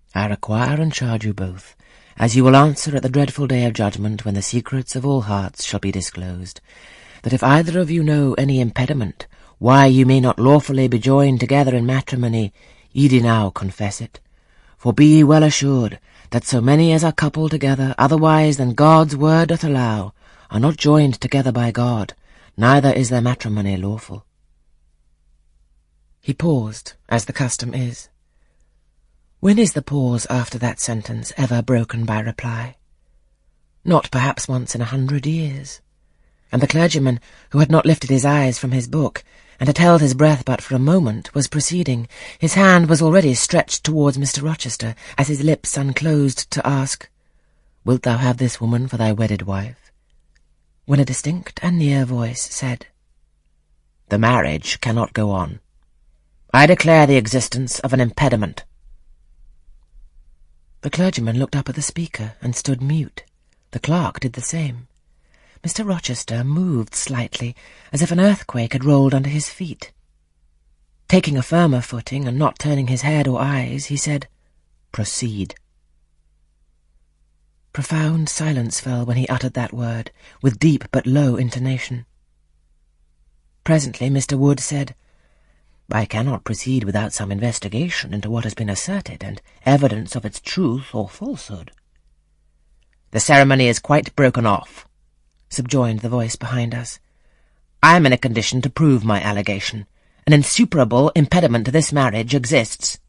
I require and charge you both, as you will answer at the dreadful day of judgment, when the secrets of all hearts shall be disclosed, that if either of you know any impediment, why you may not lawfully be joined together in matrimony, ye do now confess it. For be ye well assured, that so many as are coupled together, otherwise than God's word doth allow, are not joined together by God, neither is their matrimony lawful. He paused, as the custom is. When is the pause after that sentence ever broken by reply? Not perhaps once in 100 years. And the clergyman, who had not lifted his eyes from his book, and had held his breath but for a moment, was proceeding. His hand was already stretched towards Mr. Rochester, as his lips unclosed to ask, "Wilt thou have this woman for thy wedded wife?" when a distinct and near voice said, "The marriage cannot go on. I declare the existence of an impediment." The clergyman looked up at the speaker and stood mute. The clerk did the same. Mr. Rochester moved slightly, as if an earthquake had rolled under his feet. Taking a firmer footing and not turning his head or eyes, he said, "Proceed." Profound silence fell when he uttered that word, with deep but low intonation. Presently Mr. Wood said, "I cannot proceed without some investigation into what has been asserted, and evidence of its truth or falsehood." "The ceremony is quite broken off," subjoined the voice behind us. "I am in a condition to prove my allegation. An insuperable impediment to this marriage exists.